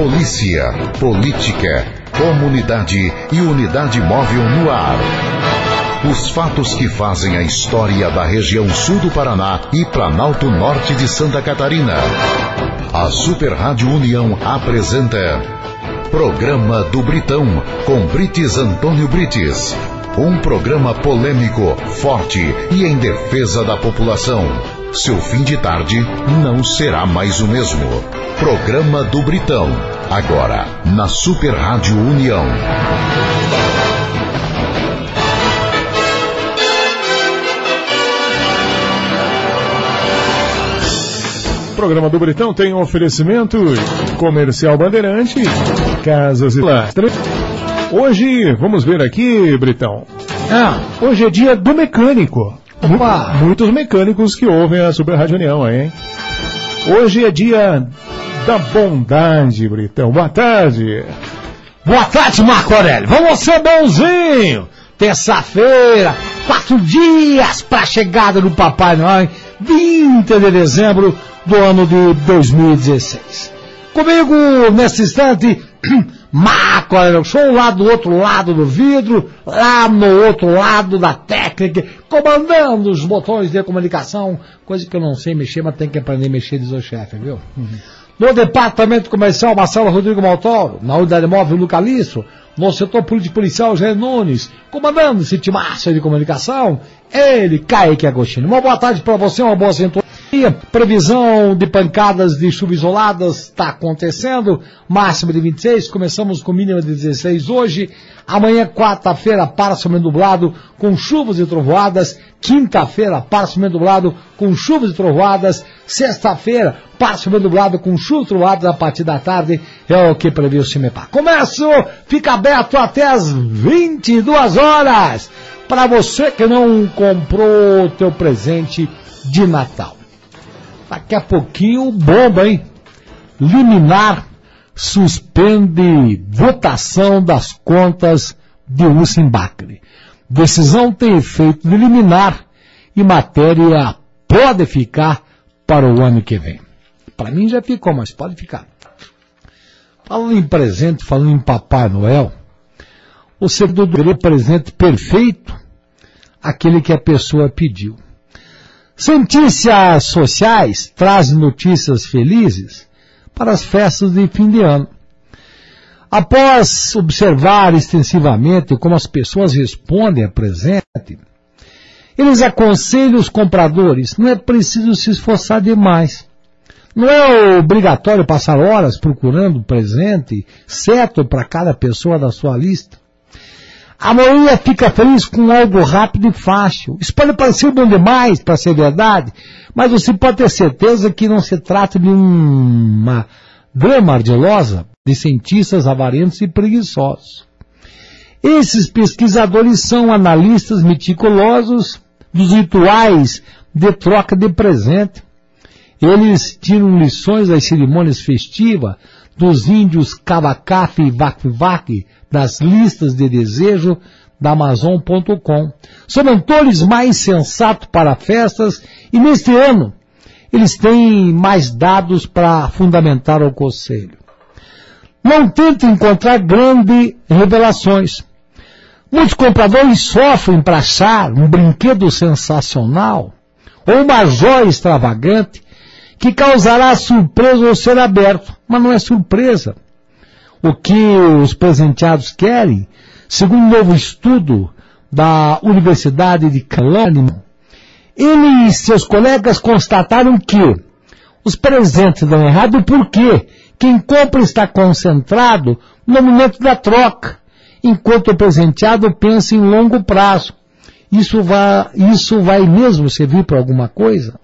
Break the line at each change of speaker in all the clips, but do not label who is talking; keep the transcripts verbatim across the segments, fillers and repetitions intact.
Polícia, política, comunidade e unidade móvel no ar. Os fatos que fazem a história da região sul do Paraná e Planalto Norte de Santa Catarina. A Super Rádio União apresenta Programa do Britão, com Brites Antônio Brites. Um programa polêmico, forte e em defesa da população. Seu fim de tarde não será mais o mesmo. Programa do Britão, agora na Super Rádio União.
Programa do Britão tem um oferecimento Comercial Bandeirante, Casas e Lastres. Hoje, vamos ver aqui, Britão. Ah, hoje é dia do mecânico. Opa. Muitos mecânicos que ouvem a Super Rádio União, hein? Hoje é dia da bondade, Britão. Boa tarde.
Boa tarde, Marco Aurélio. Vamos ser bonzinho. Terça-feira, quatro dias para a chegada do Papai Noel, vinte de dezembro do ano de dois mil e dezesseis. Comigo, nesse instante, Marco Aurélio Show, lá do outro lado do vidro, lá no outro lado da técnica, comandando os botões de comunicação, coisa que eu não sei mexer, mas tem que aprender a mexer, diz o chefe, viu? Uhum. No departamento comercial, Marcelo Rodrigo Maltoro, na unidade móvel Luca Lisso, no setor político policial, Jair Nunes, comandando esse timaço de comunicação, ele, Kaique Agostini. Uma boa tarde para você, uma boa sintonia. Previsão de pancadas de chuva isoladas está acontecendo, máxima de vinte e seis, começamos com mínima de dezesseis hoje, amanhã quarta-feira parcialmente nublado com chuvas e trovoadas, quinta-feira parcialmente nublado com chuvas e trovoadas, sexta-feira parcialmente nublado com chuvas e trovoadas a partir da tarde, é o que previu o CIMEPAR. Começo, fica aberto até as vinte e duas horas, para você que não comprou o teu presente de Natal. Daqui a pouquinho, bomba, hein? Liminar suspende votação das contas de Hussein Bacri. Decisão tem efeito de liminar e matéria pode ficar para o ano que vem. Para mim já ficou, mas pode ficar. Falando em presente, falando em Papai Noel, o servidor do presente perfeito, aquele que a pessoa pediu. Ciências sociais trazem notícias felizes para as festas de fim de ano. Após observar extensivamente como as pessoas respondem a presente, eles aconselham os compradores, não é preciso se esforçar demais. Não é obrigatório passar horas procurando o presente certo para cada pessoa da sua lista. A maioria fica feliz com algo rápido e fácil. Isso pode parecer bom demais para ser verdade, mas você pode ter certeza que não se trata de uma grama ardilosa de cientistas avarentos e preguiçosos. Esses pesquisadores são analistas meticulosos dos rituais de troca de presente. Eles tiram lições das cerimônias festivas dos índios Cavacafe e Vac-Vac, das listas de desejo da Amazon ponto com. São mentores mais sensatos para festas e neste ano eles têm mais dados para fundamentar o conselho. Não tente encontrar grandes revelações. Muitos compradores sofrem para achar um brinquedo sensacional ou uma joia extravagante que causará surpresa ao ser aberto, mas não é surpresa. O que os presenteados querem, segundo um novo estudo da Universidade de Kahneman, ele e seus colegas constataram que os presentes dão errado porque quem compra está concentrado no momento da troca, enquanto o presenteado pensa em longo prazo. Isso vai, isso vai mesmo servir para alguma coisa?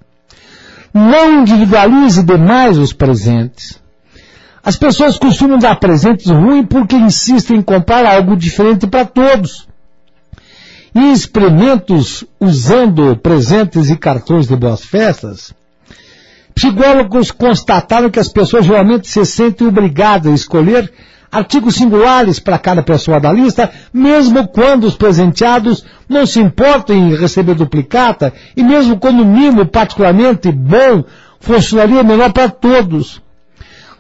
Não individualize demais os presentes. As pessoas costumam dar presentes ruins porque insistem em comprar algo diferente para todos. Em experimentos usando presentes e cartões de boas festas, psicólogos constataram que as pessoas geralmente se sentem obrigadas a escolher artigos singulares para cada pessoa da lista, mesmo quando os presenteados não se importam em receber duplicata, e mesmo quando o mimo particularmente bom funcionaria melhor para todos.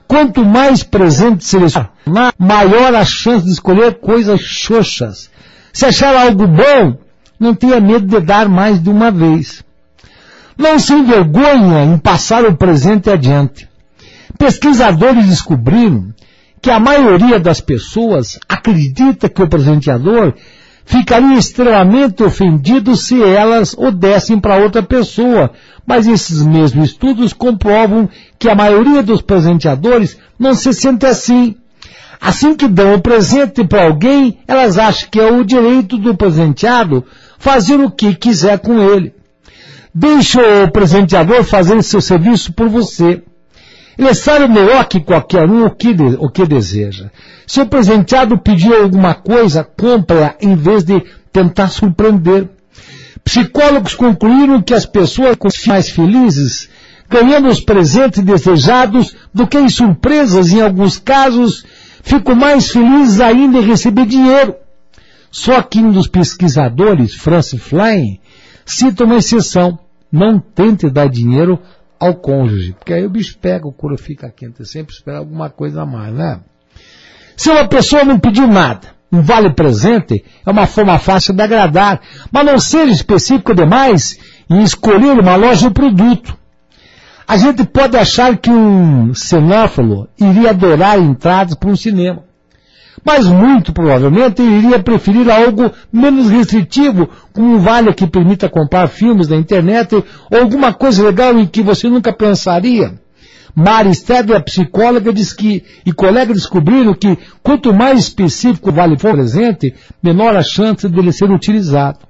Quanto mais presente selecionar, maior a chance de escolher coisas xoxas. Se achar algo bom, não tenha medo de dar mais de uma vez. Não se envergonha em passar o presente adiante. Pesquisadores descobriram que a maioria das pessoas acredita que o presenteador ficaria extremamente ofendido se elas o dessem para outra pessoa, mas esses mesmos estudos comprovam que a maioria dos presenteadores não se sente assim. Assim que dão o presente para alguém, elas acham que é o direito do presenteado fazer o que quiser com ele. Deixe o presenteador fazer seu serviço por você. Ele sabe melhor que qualquer um o que, de, o que deseja. Se o presenteado pedir alguma coisa, compre-a em vez de tentar surpreender. Psicólogos concluíram que as pessoas ficam mais felizes ganhando os presentes desejados do que em surpresas. Em alguns casos, ficam mais felizes ainda em receber dinheiro. Só que um dos pesquisadores, Francis Flynn, cita uma exceção. Não tente dar dinheiro ao cônjuge, porque aí o bicho pega, o couro fica quente, sempre espera alguma coisa a mais, né? Se uma pessoa não pediu nada, um vale-presente é uma forma fácil de agradar, mas não seja específico demais em escolher uma loja ou produto. A gente pode achar que um cinéfilo iria adorar entradas para um cinema, mas muito provavelmente ele iria preferir algo menos restritivo, como um vale que permita comprar filmes na internet ou alguma coisa legal em que você nunca pensaria. Mari Stedler, a psicóloga, diz que, e colegas descobriram que quanto mais específico o vale for presente, menor a chance dele ser utilizado.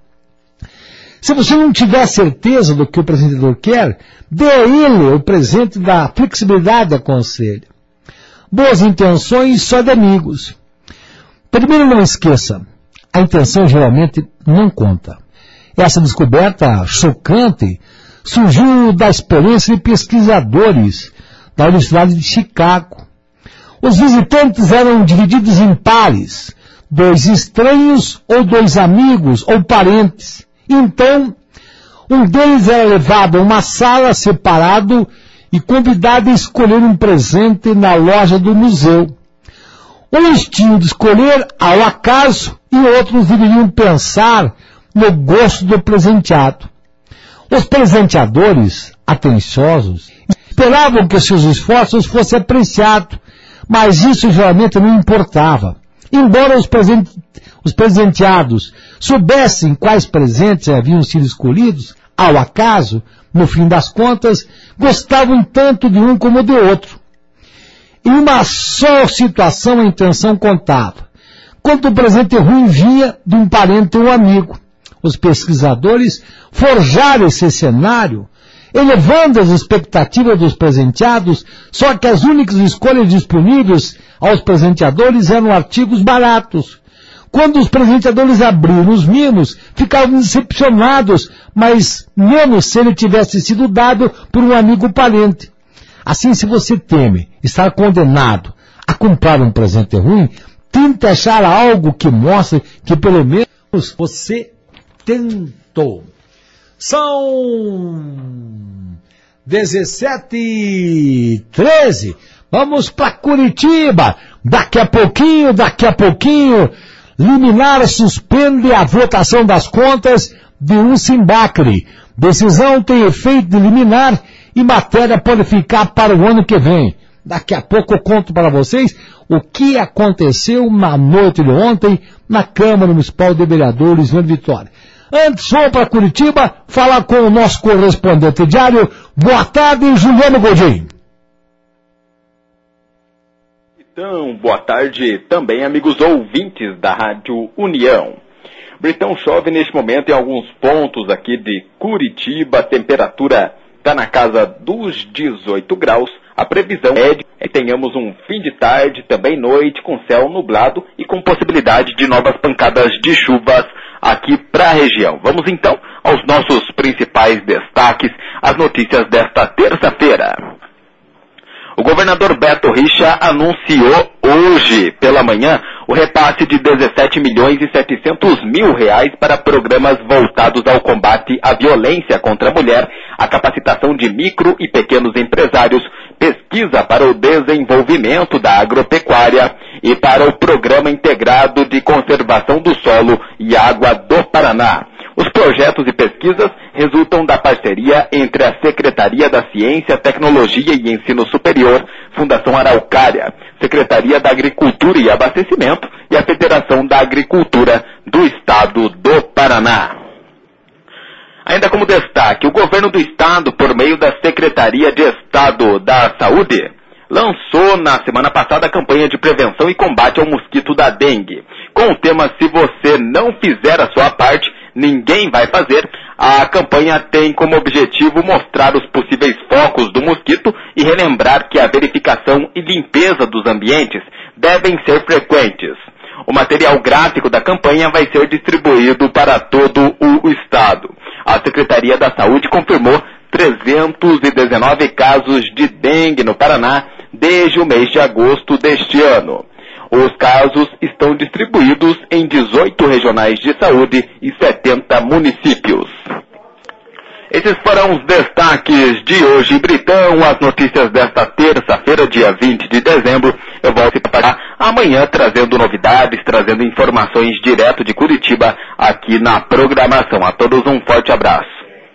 Se você não tiver certeza do que o presentador quer, dê a ele o presente da flexibilidade, aconselho. Boas intenções só de amigos. Primeiro, não esqueça, a intenção geralmente não conta. Essa descoberta chocante surgiu da experiência de pesquisadores da Universidade de Chicago. Os visitantes eram divididos em pares, dois estranhos ou dois amigos ou parentes. Então, um deles era levado a uma sala separado e convidado a escolher um presente na loja do museu. Uns tinham de escolher ao acaso e outros deveriam pensar no gosto do presenteado. Os presenteadores, atenciosos, esperavam que seus esforços fossem apreciados, mas isso geralmente não importava. Embora os, presente, os presenteados soubessem quais presentes haviam sido escolhidos, ao acaso, no fim das contas, gostavam tanto de um como de outro. Em uma só situação a intenção contava. Quando o presente ruim vinha de um parente ou amigo. Os pesquisadores forjaram esse cenário, elevando as expectativas dos presenteados, só que as únicas escolhas disponíveis aos presenteadores eram artigos baratos. Quando os presenteadores abriram os mimos, ficavam decepcionados, mas menos se ele tivesse sido dado por um amigo parente. Assim, se você teme estar condenado a comprar um presente ruim, tente achar algo que mostre que pelo menos você tentou. São dezessete e treze. Vamos para Curitiba. Daqui a pouquinho, daqui a pouquinho, liminar suspende a votação das contas de um Simbacre. Decisão tem efeito de liminar e matéria pode ficar para o ano que vem. Daqui a pouco eu conto para vocês o que aconteceu na noite de ontem na Câmara Municipal de Vereadores de Vitória. Antes, vou para Curitiba falar com o nosso correspondente diário. Boa tarde, Juliano Godinho.
Então, boa tarde também, amigos ouvintes da Rádio União. Britão, chove neste momento em alguns pontos aqui de Curitiba, a temperatura está na casa dos dezoito graus, a previsão é de que tenhamos um fim de tarde, também noite, com céu nublado e com possibilidade de novas pancadas de chuvas aqui para a região. Vamos então aos nossos principais destaques, as notícias desta terça-feira. O governador Beto Richa anunciou hoje pela manhã o repasse de dezessete milhões e setecentos mil reais para programas voltados ao combate à violência contra a mulher, a capacitação de micro e pequenos empresários, pesquisa pesquisa para o desenvolvimento da agropecuária e para o Programa Integrado de Conservação do Solo e Água do Paraná. Os projetos e pesquisas resultam da parceria entre a Secretaria da Ciência, Tecnologia e Ensino Superior, Fundação Araucária, Secretaria da Agricultura e Abastecimento e a Federação da Agricultura do Estado do Paraná. Ainda como destaque, o governo do estado, por meio da Secretaria de Estado da Saúde, lançou na semana passada a campanha de prevenção e combate ao mosquito da dengue. Com o tema "Se você não fizer a sua parte, ninguém vai fazer", a campanha tem como objetivo mostrar os possíveis focos do mosquito e relembrar que a verificação e limpeza dos ambientes devem ser frequentes. O material gráfico da campanha vai ser distribuído para todo o estado. A Secretaria da Saúde confirmou trezentos e dezenove casos de dengue no Paraná desde o mês de agosto deste ano. Os casos estão distribuídos em dezoito regionais de saúde e setenta municípios. Esses foram os destaques de hoje, Britão, as notícias desta terça-feira, dia vinte de dezembro. Eu volto para amanhã trazendo novidades, trazendo informações direto de Curitiba aqui na programação. A todos um forte abraço.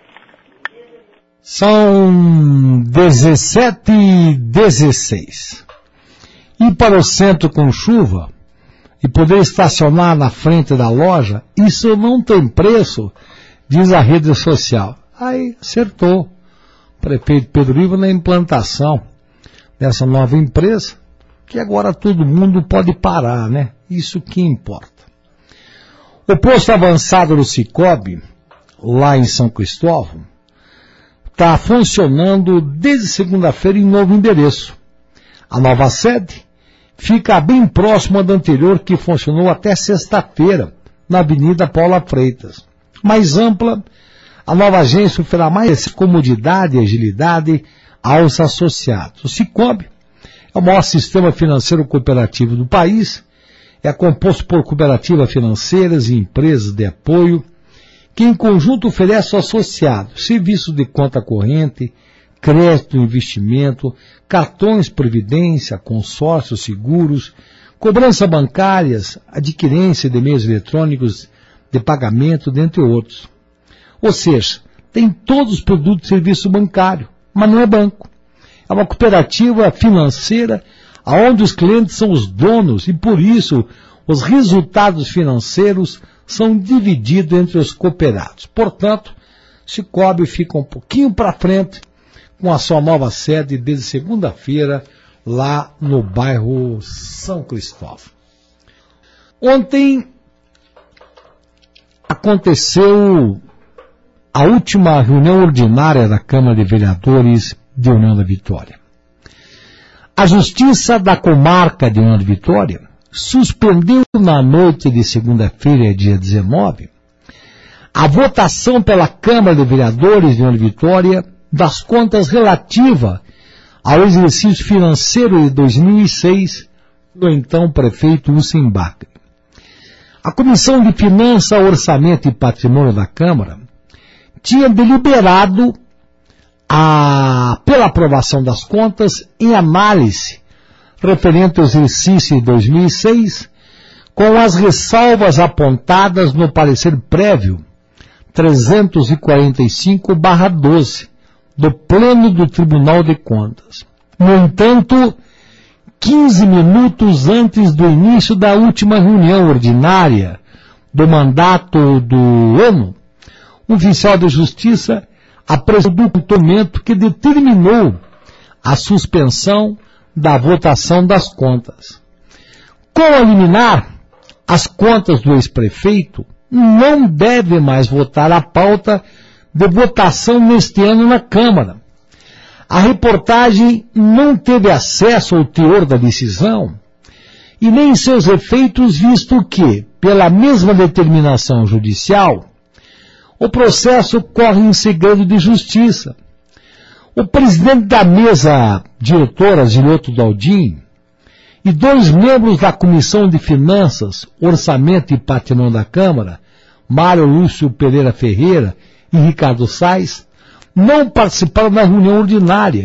São dezessete e dezesseis. Ir para o centro com chuva e poder estacionar na frente da loja, isso não tem preço, diz a rede social. Aí acertou o prefeito Pedro Ivo na implantação dessa nova empresa, que agora todo mundo pode parar, né? Isso que importa. O posto avançado do Cicobi, lá em São Cristóvão, está funcionando desde segunda-feira em novo endereço. A nova sede fica bem próxima da anterior, que funcionou até sexta-feira, na Avenida Paula Freitas. Mais ampla, a nova agência oferecerá mais comodidade e agilidade aos associados. O Cicobi é o maior sistema financeiro cooperativo do país, é composto por cooperativas financeiras e empresas de apoio, que em conjunto oferece aos associados serviços de conta corrente, crédito, investimento, cartões previdência, consórcios, seguros, cobrança bancárias, adquirência de meios eletrônicos de pagamento, dentre outros. Ou seja, tem todos os produtos de serviço bancário, mas não é banco. É uma cooperativa financeira onde os clientes são os donos e, por isso, os resultados financeiros são divididos entre os cooperados. Portanto, Cicobi fica um pouquinho para frente com a sua nova sede desde segunda-feira, lá no bairro São Cristóvão. Ontem aconteceu a última reunião ordinária da Câmara de Vereadores de União da Vitória. A Justiça da Comarca de União da Vitória suspendeu na noite de segunda-feira, dia dezenove, a votação pela Câmara de Vereadores de União da Vitória das contas relativas ao exercício financeiro de dois mil e seis do então prefeito Hussein Bacri. A Comissão de Finanças, Orçamento e Patrimônio da Câmara tinha deliberado a, pela aprovação das contas em análise referente ao exercício de dois mil e seis, com as ressalvas apontadas no parecer prévio trezentos e quarenta e cinco barra doze do Pleno do Tribunal de Contas. No entanto, quinze minutos antes do início da última reunião ordinária do mandato do ano, o oficial de Justiça apresentou um documento que determinou a suspensão da votação das contas. Com a liminar, as contas do ex-prefeito não devem mais votar a pauta de votação neste ano na Câmara. A reportagem não teve acesso ao teor da decisão e nem seus efeitos, visto que, pela mesma determinação judicial, o processo corre em segredo de justiça. O presidente da mesa diretora, Giroto Daldim, e dois membros da Comissão de Finanças, Orçamento e Patrimônio da Câmara, Mário Lúcio Pereira Ferreira e Ricardo Sais, não participaram da reunião ordinária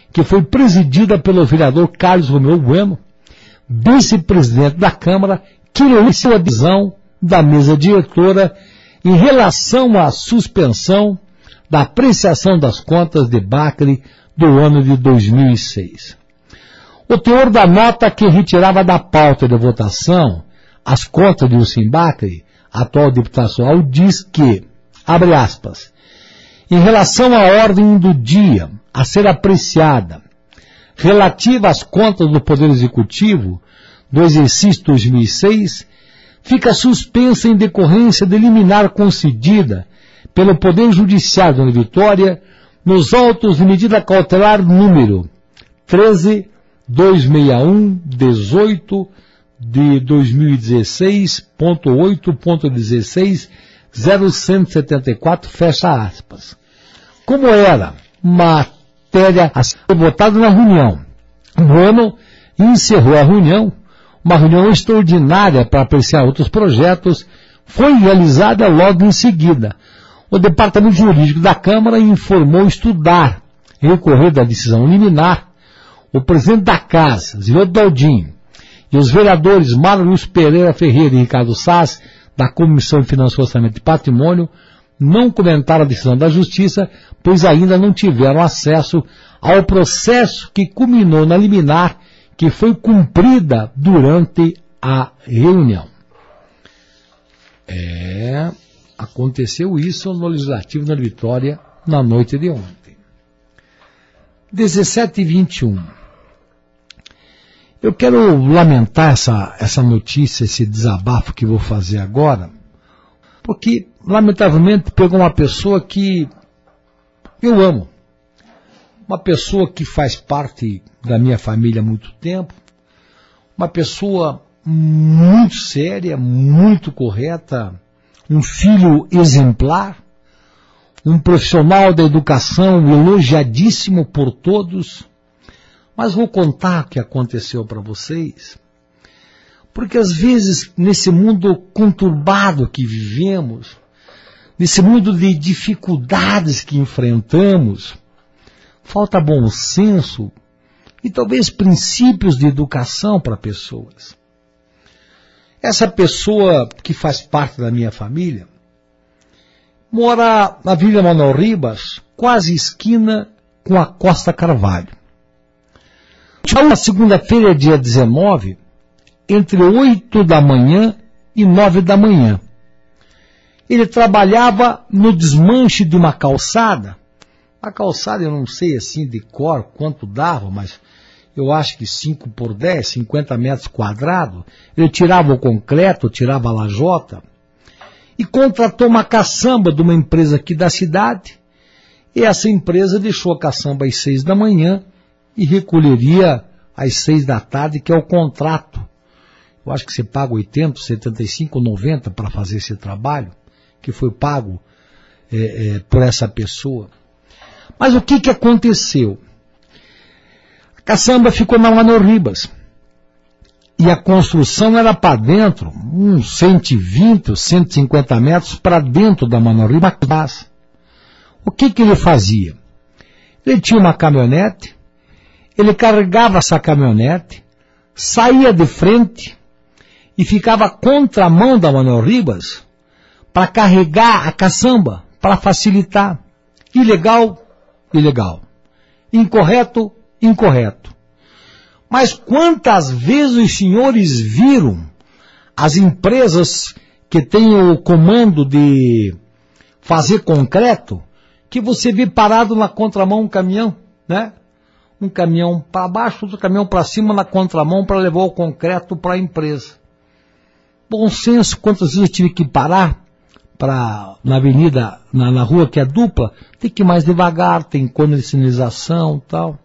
que foi presidida pelo vereador Carlos Romeu Bueno, vice-presidente da Câmara, que iniciou a decisão da mesa diretora em relação à suspensão da apreciação das contas de Bacri do ano de dois mil e seis. O teor da nota que retirava da pauta de votação as contas de Wilson Bacri, atual deputado estadual, diz que, abre aspas, em relação à ordem do dia a ser apreciada, relativa às contas do Poder Executivo do exercício dois mil e seis, fica suspensa em decorrência de liminar concedida pelo Poder Judiciário de Vitória nos autos de medida cautelar número treze dois seis um dezoito de dois mil e dezesseis ponto oito ponto dezesseis zero cento e setenta e quatro, fecha aspas. Como era matéria a ser votada na reunião, Bueno encerrou a reunião. Uma reunião extraordinária para apreciar outros projetos foi realizada logo em seguida. O Departamento Jurídico da Câmara informou estudar, em recorrer da decisão liminar, o presidente da Casa, Zildo Daldin, e os vereadores Marlos Pereira Ferreira e Ricardo Saz, da Comissão de Finanças, Orçamento e Patrimônio, não comentaram a decisão da Justiça, pois ainda não tiveram acesso ao processo que culminou na liminar que foi cumprida durante a reunião. É, aconteceu isso no Legislativo da Vitória na noite de ontem. dezessete e vinte e um. Eu quero lamentar essa, essa notícia, esse desabafo que vou fazer agora, porque, lamentavelmente, pegou uma pessoa que eu amo. Uma pessoa que faz parte da minha família há muito tempo, uma pessoa muito séria, muito correta, um filho exemplar, um profissional da educação elogiadíssimo por todos. Mas vou contar o que aconteceu para vocês, porque às vezes nesse mundo conturbado que vivemos, nesse mundo de dificuldades que enfrentamos, falta bom senso e talvez princípios de educação para pessoas. Essa pessoa que faz parte da minha família mora na Vila Manuel Ribas, quase esquina com a Costa Carvalho. Na segunda-feira, dia dezenove, entre oito da manhã e nove da manhã, ele trabalhava no desmanche de uma calçada. A calçada, eu não sei assim de cor quanto dava, mas eu acho que cinco por dez, cinquenta metros quadrados. Ele tirava o concreto, tirava a lajota e contratou uma caçamba de uma empresa aqui da cidade. E essa empresa deixou a caçamba às seis da manhã e recolheria às seis da tarde, que é o contrato. Eu acho que você paga oitenta, setenta e cinco, noventa para fazer esse trabalho, que foi pago é, é, por essa pessoa. Mas o que, que aconteceu? A caçamba ficou na Manuel Ribas. E a construção era para dentro, uns cento e vinte, cento e cinquenta metros para dentro da Manuel Ribas. O que, que ele fazia? Ele tinha uma caminhonete, ele carregava essa caminhonete, saía de frente e ficava contramão da Manuel Ribas para carregar a caçamba, para facilitar. Ilegal, ilegal. Incorreto, incorreto. Mas quantas vezes os senhores viram as empresas que têm o comando de fazer concreto, que você vê parado na contramão um caminhão, né? Um caminhão para baixo, outro caminhão para cima na contramão para levar o concreto para a empresa. Bom senso, quantas vezes eu tive que parar pra, na avenida, na, na rua que é dupla, tem que ir mais devagar, tem cone de sinalização e tal.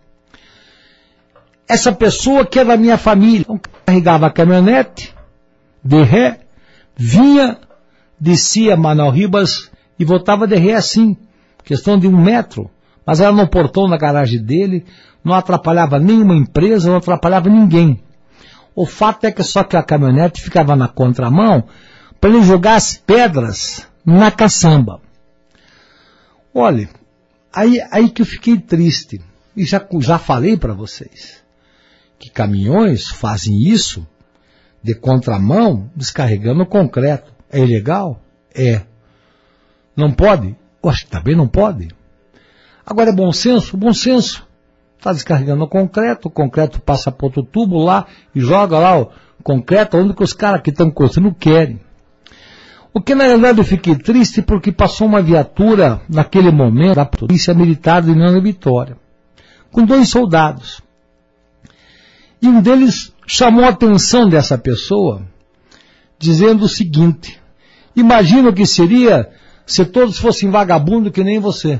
Essa pessoa que é da minha família, então, carregava a caminhonete, de ré, vinha, descia Manuel Ribas e voltava de ré assim, questão de um metro, mas era no portão na garagem dele, não atrapalhava nenhuma empresa, não atrapalhava ninguém. O fato é que só que a caminhonete ficava na contramão para ele jogar as pedras na caçamba. Olha, aí, aí que eu fiquei triste. E já, já falei para vocês que caminhões fazem isso de contramão, descarregando concreto. É ilegal? É. Não pode? Eu acho que também não pode. Agora é bom senso? Bom senso. Está descarregando o concreto, o concreto passa para outro tubo lá e joga lá o concreto onde que os caras que estão construindo querem. O que na verdade eu fiquei triste porque passou uma viatura naquele momento da polícia militar de Nova Vitória, com dois soldados. E um deles chamou a atenção dessa pessoa, dizendo o seguinte: imagina o que seria se todos fossem vagabundos que nem você.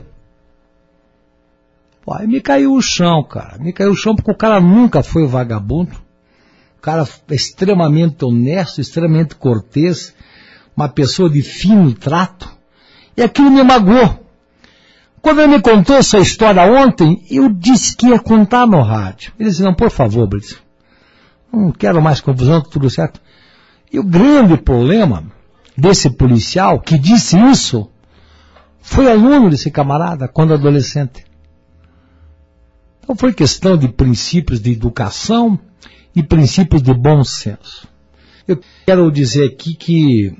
Pô, aí me caiu o chão, cara. Me caiu o chão porque o cara nunca foi vagabundo. O cara é extremamente honesto, extremamente cortês, uma pessoa de fino trato. E aquilo me magoou. Quando ele me contou essa história ontem, eu disse que ia contar no rádio. Ele disse: não, por favor, Brito, não quero mais confusão, tudo certo. E o grande problema desse policial que disse isso foi aluno desse camarada quando adolescente. Então foi questão de princípios de educação e princípios de bom senso. Eu quero dizer aqui que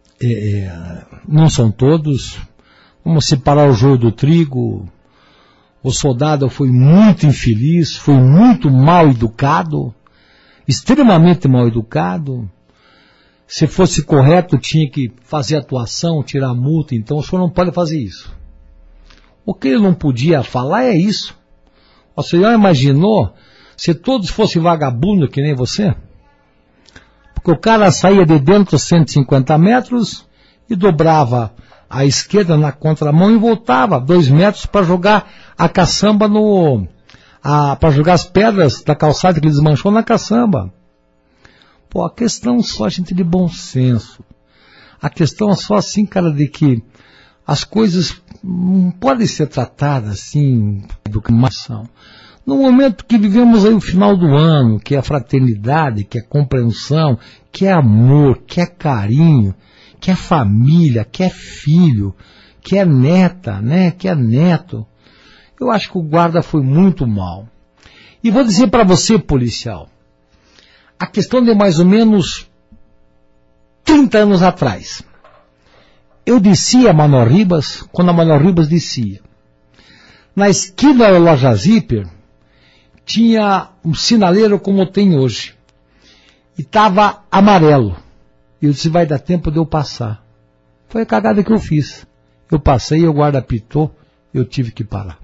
é, não são todos. Vamos separar o joio do trigo. O soldado foi muito infeliz, foi muito mal educado, extremamente mal educado. Se fosse correto, tinha que fazer atuação, tirar multa. Então o senhor não pode fazer isso. O que ele não podia falar é isso. O senhor imaginou se todos fossem vagabundos que nem você? Porque o cara saía de dentro cento e cinquenta metros e dobrava à esquerda na contramão e voltava dois metros para jogar a caçamba no... para jogar as pedras da calçada que ele desmanchou na caçamba. Pô, a questão só, gente, de bom senso. A questão é só assim, cara, de que as coisas não podem ser tratadas assim, educação. No momento que vivemos aí o final do ano, que é fraternidade, que é compreensão, que é amor, que é carinho, que é família, que é filho, que é neta, né, que é neto. Eu acho que o guarda foi muito mal. E vou dizer para você, policial, a questão de mais ou menos trinta anos atrás, eu descia a Manuel Ribas, quando a Manuel Ribas descia. Na esquina da loja Zipper, tinha um sinaleiro como tem hoje. E estava amarelo. E eu disse: vai dar tempo de eu passar. Foi a cagada que eu fiz. Eu passei, o guarda apitou, eu tive que parar.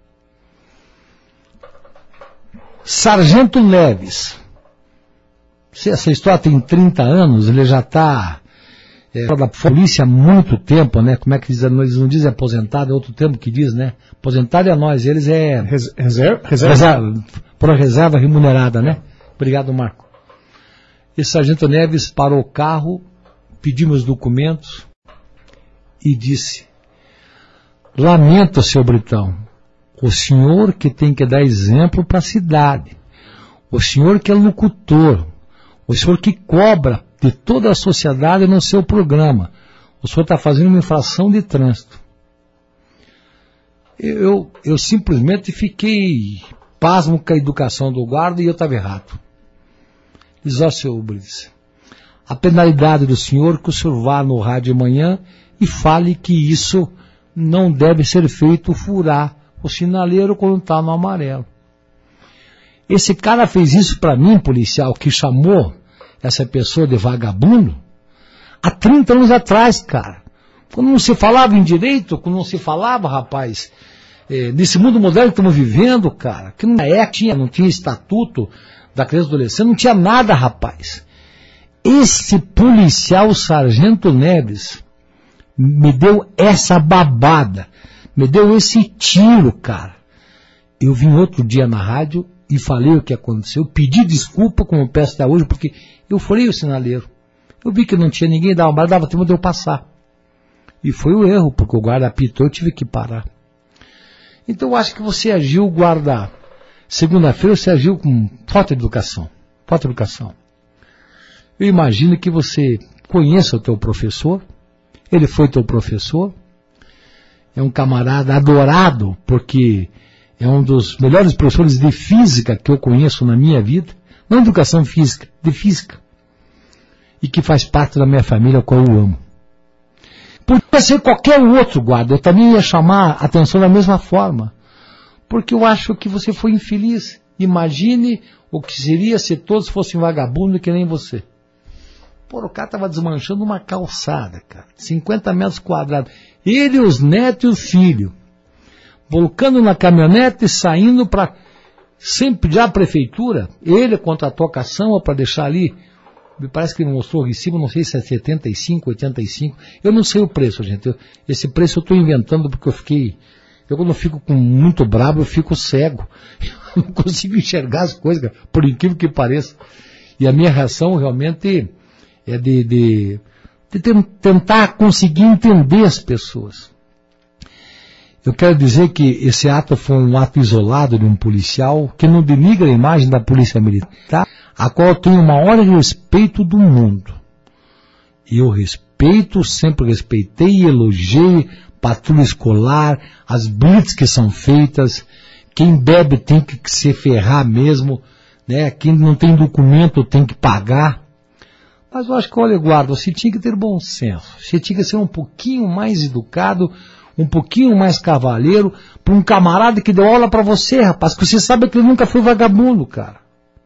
Sargento Neves. Se essa história tem trinta anos, ele já está é, da polícia há muito tempo, né? Como é que diz? Eles não dizem aposentado, é outro termo que diz, né? Aposentado é nós, eles é...
Reserva?
Reserva, reserva por reserva remunerada, né? Obrigado, Marco. Esse sargento Neves parou o carro, pediu meus documentos e disse: lamento, senhor Britão, o senhor que tem que dar exemplo para a cidade, o senhor que é locutor, o senhor que cobra de toda a sociedade no seu programa, o senhor está fazendo uma infração de trânsito. Eu, eu, eu simplesmente fiquei pasmo com a educação do guarda e eu estava errado. Diz: ó, senhor Brice, a penalidade do senhor que o senhor vá no rádio amanhã e fale que isso não deve ser feito, furar o sinaleiro quando está no amarelo. Esse cara fez isso para mim, policial, que chamou essa pessoa de vagabundo, há trinta anos atrás, cara. Quando não se falava em direito, quando não se falava, rapaz, é, nesse mundo moderno que estamos vivendo, cara, que não é, tinha, não tinha estatuto da criança e adolescente, não tinha nada, rapaz. Esse policial, Sargento Neves, me deu essa babada, me deu esse tiro, cara. Eu vim outro dia na rádio e falei o que aconteceu, pedi desculpa, como eu peço até hoje, porque eu furei o sinaleiro. Eu vi que não tinha ninguém, dava, mas dava tempo de eu passar. E foi o erro, porque o guarda apitou, eu tive que parar. Então eu acho que você agiu, guarda, segunda-feira você agiu com falta de educação. Falta de educação. Eu imagino que você conheça o teu professor, ele foi teu professor, é um camarada adorado, porque é um dos melhores professores de física que eu conheço na minha vida, não educação física, de física, e que faz parte da minha família, a qual eu amo. Podia ser qualquer outro guarda, eu também ia chamar a atenção da mesma forma, porque eu acho que você foi infeliz. Imagine o que seria se todos fossem vagabundos que nem você. Pô, o cara estava desmanchando uma calçada, cara, cinquenta metros quadrados. Ele, os netos e o filho, volcando na caminhonete e saindo para sempre já a prefeitura. Ele contratou a caçamba para deixar ali. Me parece que ele mostrou o recibo, não sei se é setenta e cinco, oitenta e cinco. Eu não sei o preço, gente. Eu, esse preço eu estou inventando porque eu fiquei... Eu quando eu fico com muito bravo, eu fico cego. Eu não consigo enxergar as coisas, cara, por incrível que pareça. E a minha reação realmente é de, de, de tentar conseguir entender as pessoas. Eu quero dizer que esse ato foi um ato isolado de um policial que não denigra a imagem da polícia militar, a qual eu tenho o maior respeito do mundo. E eu respeito, sempre respeitei e elogiei patrulha escolar, as blitz que são feitas, quem bebe tem que se ferrar mesmo, né? Quem não tem documento tem que pagar. Mas eu acho que, olha, guarda, você tinha que ter bom senso, você tinha que ser um pouquinho mais educado, um pouquinho mais cavalheiro, para um camarada que deu aula para você, rapaz, que você sabe que ele nunca foi vagabundo, cara.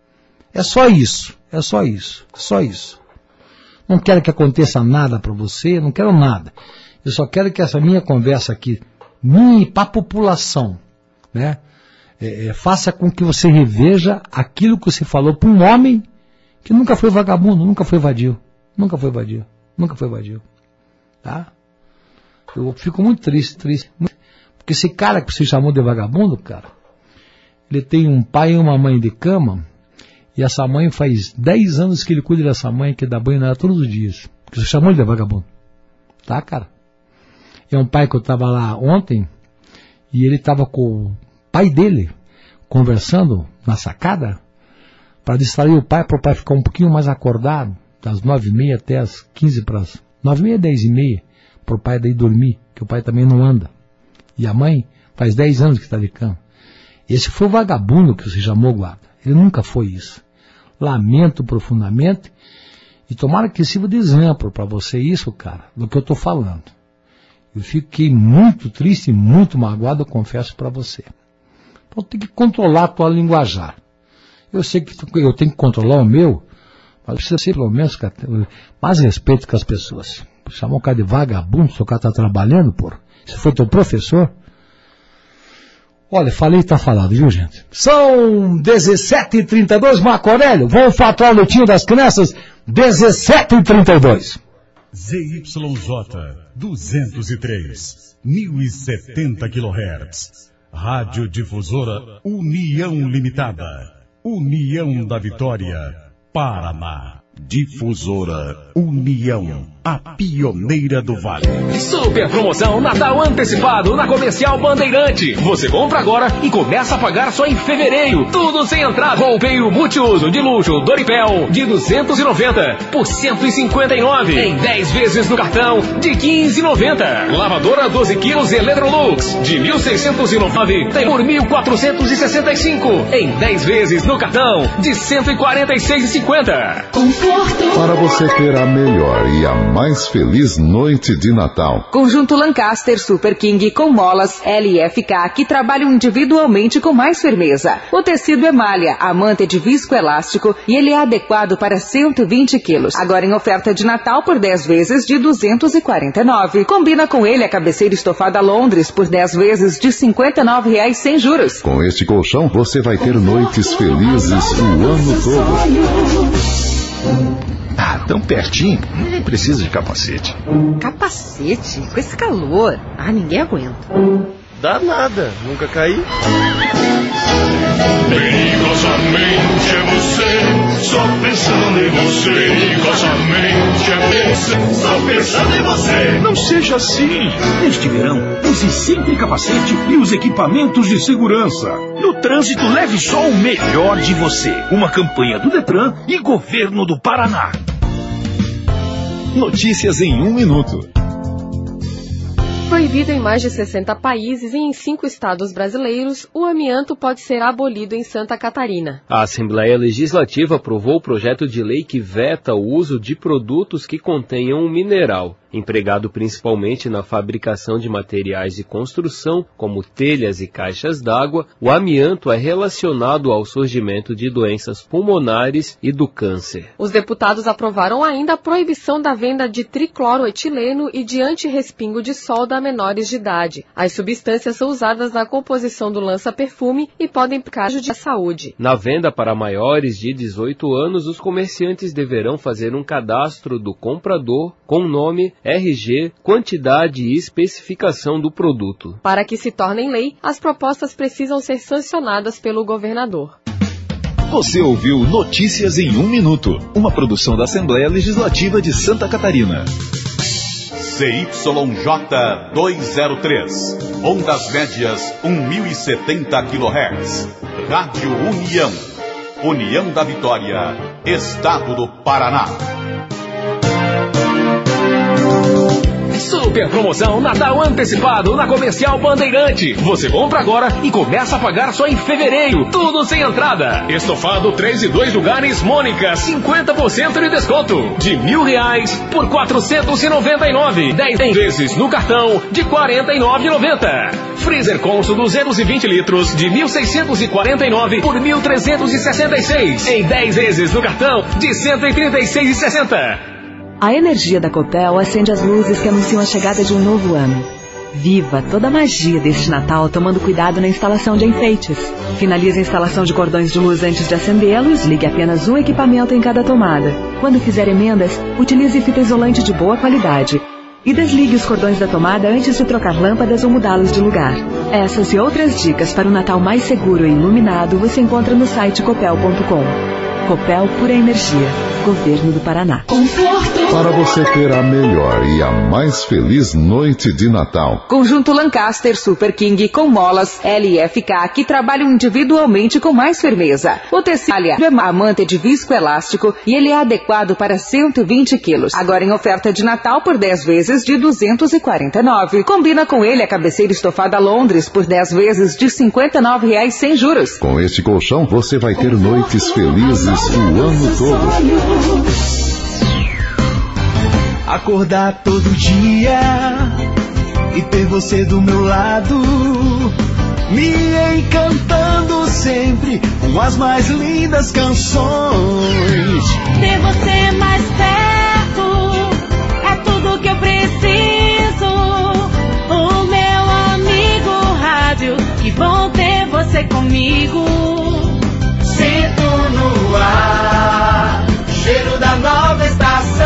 É só isso, é só isso, é só isso. Não quero que aconteça nada para você, não quero nada. Eu só quero que essa minha conversa aqui, minha e para a população, né, é, é, faça com que você reveja aquilo que você falou para um homem que nunca foi vagabundo, nunca foi vadio, nunca foi vadio, nunca foi vadio, tá? Eu fico muito triste, triste, porque esse cara que você chamou de vagabundo, cara, ele tem um pai e uma mãe de cama, e essa mãe faz dez anos que ele cuida dessa mãe, que dá banho nela todos os dias, que você chamou ele de vagabundo, tá, cara? É um pai que eu estava lá ontem, e ele estava com o pai dele, conversando na sacada, para distrair o pai, para o pai ficar um pouquinho mais acordado, das nove e meia até as quinze para as nove e meia, dez e meia, para o pai daí dormir, que o pai também não anda. E a mãe faz dez anos que está de cama. Esse foi o vagabundo que você chamou, guarda. Ele nunca foi isso. Lamento profundamente, e tomara que sirva de exemplo para você isso, cara, do que eu estou falando. Eu fiquei muito triste e muito magoado, eu confesso para você. Então tem que controlar a tua linguajar. Eu sei que eu tenho que controlar o meu, mas precisa ser pelo menos mais respeito com as pessoas. Chamar o cara de vagabundo, se o cara está trabalhando, pô. Se foi teu professor. Olha, falei e tá falado, viu, gente? São dezessete e trinta e dois, Marco Aurélio. Vamos faturar o lutinho das crianças? dezessete e trinta e dois.
Z Y J duzentos e três, mil e setenta quilohertz. Rádio Difusora União Limitada. União da Vitória, Paraná. Difusora União, a pioneira do Vale.
Super promoção Natal antecipado na Comercial Bandeirante. Você compra agora e começa a pagar só em fevereiro. Tudo sem entrada. Roupeiro multiuso de luxo Doripel de duzentos e noventa por cento e cinquenta e nove em dez vezes no cartão de quinze e noventa. Lavadora doze quilos Electrolux de mil seiscentos e nove por mil quatrocentos e sessenta e cinco em dez vezes no cartão de cento e quarenta e seis e cinquenta.
Para você ter a melhor e a mais feliz noite de Natal.
Conjunto Lancaster Super King com molas L F K que trabalham individualmente com mais firmeza. O tecido é malha, a manta é de visco elástico e ele é adequado para cento e vinte quilos. Agora em oferta de Natal por dez vezes de duzentos e quarenta e nove. Combina com ele a cabeceira estofada Londres por dez vezes de cinquenta e nove reais sem juros.
Com este colchão você vai ter noites felizes o ano todo.
Ah, tão pertinho, nem precisa de capacete.
Capacete? Com esse calor? Ah, ninguém aguenta.
Dá nada, nunca caí.
Perigosamente é você, só pensando em você. Perigosamente é você, só pensando em você.
Não seja assim. Neste verão, use sempre capacete e os equipamentos de segurança. No trânsito, leve só o melhor de você. Uma campanha do Detran e Governo do Paraná.
Notícias em um minuto. Proibido em mais de sessenta países e em cinco estados brasileiros, o amianto pode ser abolido em Santa Catarina.
A Assembleia Legislativa aprovou o projeto de lei que veta o uso de produtos que contenham um mineral, empregado principalmente na fabricação de materiais de construção, como telhas e caixas d'água. O amianto é relacionado ao surgimento de doenças pulmonares e do câncer.
Os deputados aprovaram ainda a proibição da venda de tricloroetileno e de antirrespingo de solda a menores de idade. As substâncias são usadas na composição do lança-perfume e podem prejudicar a saúde.
Na venda para maiores de dezoito anos, os comerciantes deverão fazer um cadastro do comprador com nome, R G, quantidade e especificação do produto.
Para que se tornem lei, as propostas precisam ser sancionadas pelo governador.
Você ouviu Notícias em um Minuto, uma produção da Assembleia Legislativa de Santa Catarina.
C Y J duzentos e três, ondas médias mil e setenta quilohertz. Rádio União, União da Vitória, Estado do Paraná.
Super promoção Natal antecipado na Comercial Bandeirante. Você compra agora e começa a pagar só em fevereiro. Tudo sem entrada. Estofado três e dois lugares Mônica, cinquenta por cento de desconto. De mil reais por quatrocentos e noventa e nove. dez vezes no cartão de quarenta e nove reais e noventa centavos. Freezer Consul duzentos e vinte litros de mil seiscentos e quarenta e nove por mil trezentos e sessenta e seis. Em dez vezes no cartão de cento e trinta e seis reais e sessenta centavos.
A energia da Copel acende as luzes que anunciam a chegada de um novo ano. Viva toda a magia deste Natal tomando cuidado na instalação de enfeites. Finalize a instalação de cordões de luz antes de acendê-los, ligue apenas um equipamento em cada tomada. Quando fizer emendas, utilize fita isolante de boa qualidade. E desligue os cordões da tomada antes de trocar lâmpadas ou mudá-los de lugar. Essas e outras dicas para um Natal mais seguro e iluminado você encontra no site copel ponto com. Copel Pura Energia, Governo do Paraná.
Para você ter a melhor e a mais feliz noite de Natal.
Conjunto Lancaster Super King com molas L F K que trabalham individualmente com mais firmeza. O tecido é amante de viscoelástico e ele é adequado para cento e vinte quilos. Agora em oferta de Natal por dez vezes de duzentos e quarenta e nove reais. Combina com ele a cabeceira estofada Londres por dez vezes de cinquenta e nove reais sem juros.
Com este colchão você vai ter noites felizes o ano todo.
Acordar todo dia e ter você do meu lado, me encantando sempre com as mais lindas canções.
Ter você mais perto é tudo que eu preciso. O meu amigo rádio, que bom ter você comigo.
Sinto no ar cheiro da nova estação,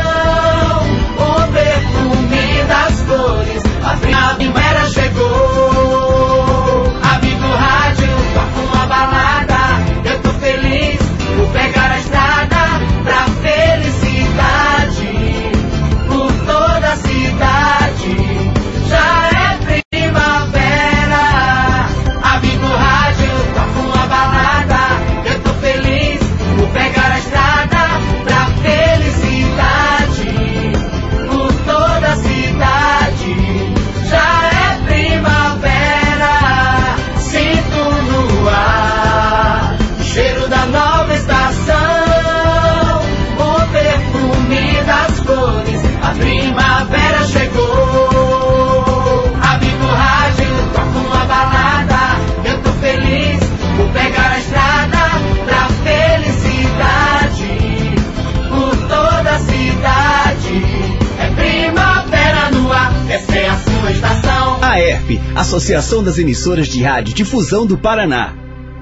o perfume das cores, a primavera chegou. Amigo rádio, toca uma balada, eu tô feliz, vou pegar a estrada pra felicidade, por toda a cidade, já é primavera. Amigo rádio, toca uma balada, eu tô feliz, vou pegar a estrada pra felicidade, por toda a cidade, já é primavera. Sinto no ar o cheiro da nova estação, o perfume das cores, a primavera chegou. Amigo rádio, toca uma balada, eu tô feliz, vou pegar a estrada pra felicidade, por toda a cidade, é primavera no ar, essa é a sua estação.
A E R P, Associação das Emissoras de Rádio Difusão do Paraná.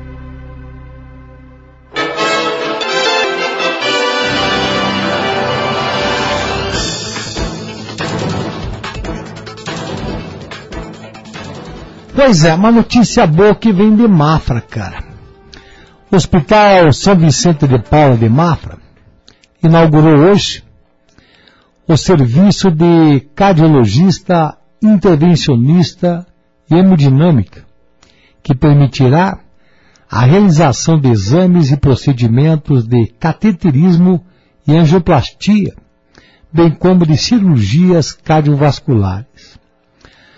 Pois é, uma notícia boa que vem de Mafra, cara. O Hospital São Vicente de Paula de Mafra inaugurou hoje o serviço de cardiologista intervencionista e hemodinâmica, que permitirá a realização de exames e procedimentos de cateterismo e angioplastia, bem como de cirurgias cardiovasculares.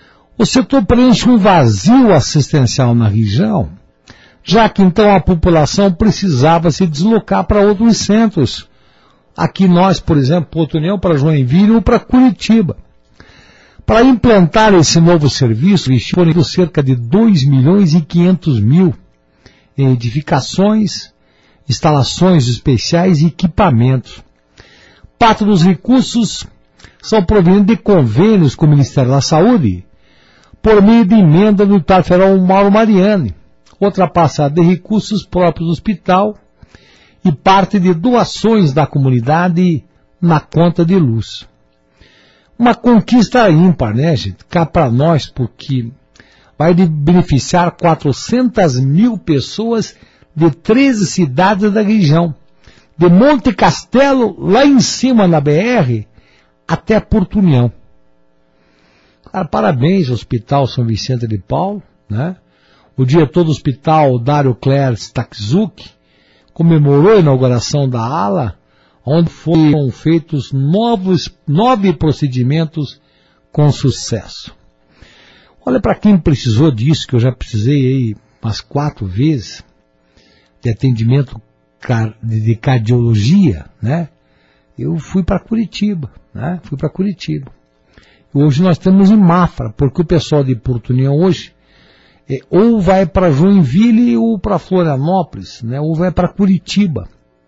O setor preenche um vazio assistencial na região, já que então a população precisava se deslocar para outros centros. Aqui nós, por exemplo, Porto União, para Joinville ou para Curitiba. Para implantar esse novo serviço, foram cerca de dois milhões e quinhentos mil em edificações, instalações especiais e equipamentos. Parte dos recursos são provenientes de convênios com o Ministério da Saúde, por meio de emenda do deputado federal Mauro Mariani, outra passada de recursos próprios do hospital e parte de doações da comunidade na conta de luz. Uma conquista ímpar, né, gente? Cá para nós, porque vai beneficiar quatrocentas mil pessoas de treze cidades da região, de Monte Castelo, lá em cima na B R, até Porto União. Cara, parabéns ao Hospital São Vicente de Paulo, né? O diretor do hospital, Dário Claire Stakzuk, comemorou a inauguração da ala, onde foram feitos novos, nove procedimentos com sucesso. Olha, para quem precisou disso, que eu já precisei aí umas quatro vezes, de atendimento de cardiologia, né? Eu fui para Curitiba, né? Fui para Curitiba. Hoje nós temos em Mafra, porque o pessoal de Porto União hoje é, ou vai para Joinville ou para Florianópolis, né? Ou vai para Curitiba.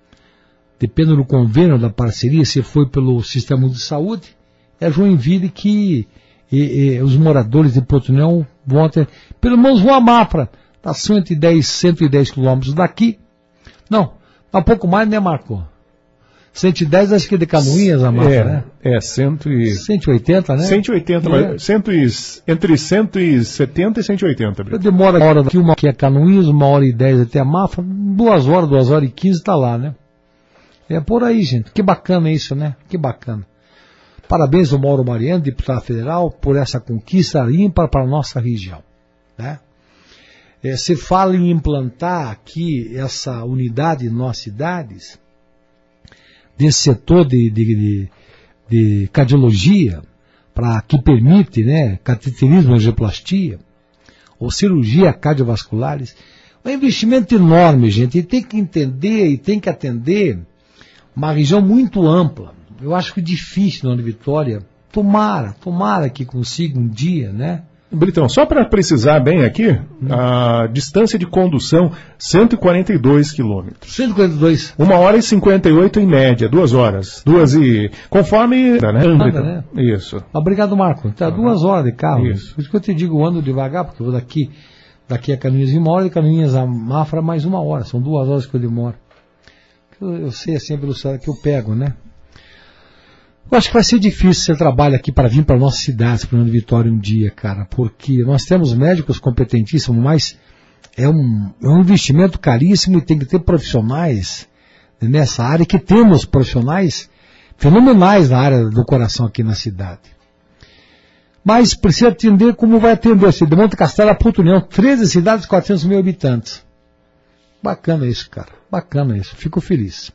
Depende do convênio, da parceria, se foi pelo sistema de saúde, é Joinville que e, e, os moradores de Porto União vão ter, pelo menos vão a Mafra, está cento e dez quilômetros daqui. Não, um pouco mais, né, Marco? cento e dez, acho que de Canoinhas, a Mafra,
é,
né?
É, cento e...
cento e oitenta, né?
cento e oitenta,
é.
mas cento e... entre cento e setenta e cento e oitenta.
Eu demoro uma hora daqui, uma aqui a Canoinhas, uma hora e dez até a Mafra, duas horas, duas horas e quinze está lá, né? É por aí, gente. Que bacana isso, né? Que bacana. Parabéns ao Mauro Mariano, deputado federal, por essa conquista ímpar para a nossa região, né? É, se fala em implantar aqui essa unidade em nossas cidades, desse setor de, de, de, de cardiologia, para que permite, né, cateterismo, angioplastia, ou cirurgia cardiovasculares, é um investimento enorme, gente, e tem que entender e tem que atender uma região muito ampla. Eu acho que é difícil na Vitória, tomara, tomara que consiga um dia, né?
Britão, só para precisar bem aqui, hum. a distância de condução, cento e quarenta e dois quilômetros.
cento e quarenta e dois.
Uma hora e cinquenta e oito em média, duas horas. Duas e... Conforme... Né,
Anda, né?
Isso.
Obrigado, Marco. Tá, uhum. Duas horas de carro.
Isso.
Por isso que eu te digo, eu ando devagar, porque eu vou daqui, daqui a Canoinhas uma hora, e Canoinhas a Mafra mais uma hora. São duas horas que eu demoro. Eu, eu sei assim a velocidade que eu pego, né? Eu acho que vai ser difícil você trabalhar aqui para vir para a nossa cidade, para o Vitória um dia, cara, porque nós temos médicos competentíssimos, mas é um, é um investimento caríssimo e tem que ter profissionais nessa área, que temos profissionais fenomenais na área do coração aqui na cidade. Mas precisa atender como vai atender, assim, de Monte Castelo a Porto União, treze cidades, quatrocentos mil habitantes. Bacana isso, cara, bacana isso, fico feliz.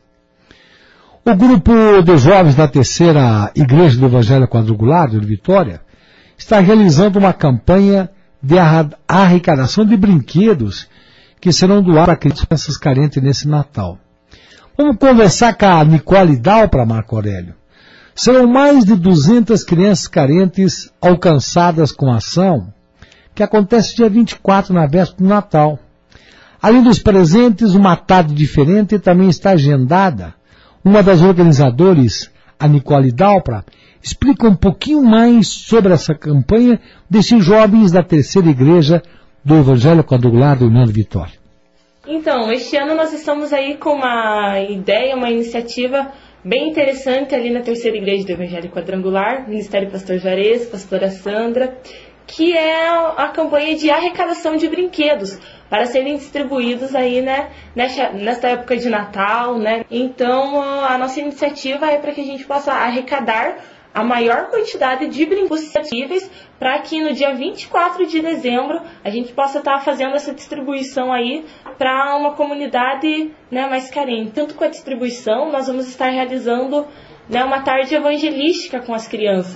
O grupo de jovens da terceira Igreja do Evangelho Quadrangular de Vitória está realizando uma campanha de arrecadação de brinquedos que serão doados para crianças carentes nesse Natal. Vamos conversar com a Nicole Dalpra, Marco Aurélio. Serão mais de duzentas crianças carentes alcançadas com a ação que acontece dia vinte e quatro, na véspera do Natal. Além dos presentes, uma tarde diferente também está agendada. Uma das organizadoras, a Nicole Dalpra, explica um pouquinho mais sobre essa campanha desses jovens da terceira igreja do Evangelho Quadrangular do União de Vitória.
Então, este ano nós estamos aí com uma ideia, uma iniciativa bem interessante ali na terceira igreja do Evangelho Quadrangular, Ministério Pastor Juarez, Pastora Sandra, que é a campanha de arrecadação de brinquedos para serem distribuídos aí, né, nesta, nesta época de Natal, né? Então, a nossa iniciativa é para que a gente possa arrecadar a maior quantidade de brinquedos possíveis para que no dia vinte e quatro de dezembro a gente possa estar fazendo essa distribuição aí para uma comunidade, né, mais carente. Tanto com a distribuição, nós vamos estar realizando, né, uma tarde evangelística com as crianças.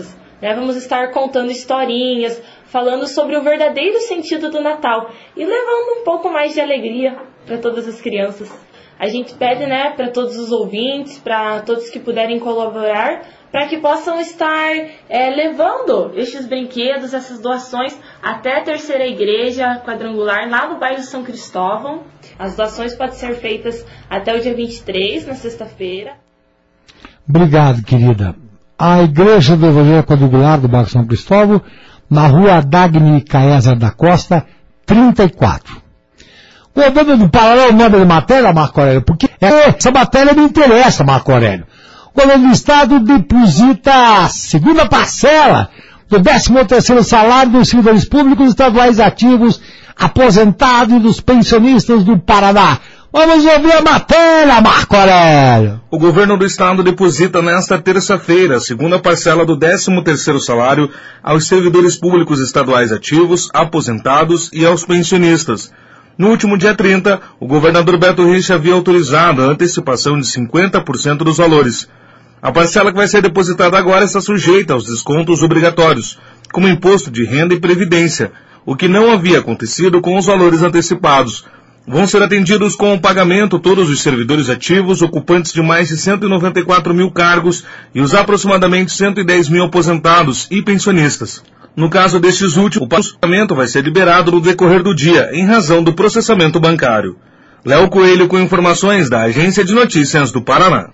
né? Vamos estar contando historinhas, falando sobre o verdadeiro sentido do Natal e levando um pouco mais de alegria para todas as crianças. A gente pede, né, para todos os ouvintes, para todos que puderem colaborar, para que possam estar é, levando estes brinquedos, essas doações até a terceira igreja quadrangular lá no bairro São Cristóvão. As doações podem ser feitas até o dia vinte e três, na sexta-feira.
Obrigado, querida. A igreja do Evangelho Quadrangular do bairro São Cristóvão, na rua Dagny Caesa da Costa, trinta e quatro. O governo do Paraná é o nome da matéria, Marco Aurélio, porque essa matéria me interessa, Marco Aurélio. O governo do Estado deposita a segunda parcela do décimo terceiro salário dos servidores públicos estaduais ativos, aposentados e dos pensionistas do Paraná. Vamos ouvir a matéria, Marco Aurélio.
O governo do estado deposita nesta terça-feira a segunda parcela do décimo terceiro salário aos servidores públicos estaduais ativos, aposentados e aos pensionistas. No último dia trinta, o governador Beto Richa havia autorizado a antecipação de cinquenta por cento dos valores. A parcela que vai ser depositada agora está sujeita aos descontos obrigatórios, como imposto de renda e previdência, o que não havia acontecido com os valores antecipados. Vão ser atendidos com o pagamento todos os servidores ativos, ocupantes de mais de cento e noventa e quatro mil cargos e os aproximadamente cento e dez mil aposentados e pensionistas. No caso destes últimos, o pagamento vai ser liberado no decorrer do dia, em razão do processamento bancário. Léo Coelho com informações da Agência de Notícias do Paraná.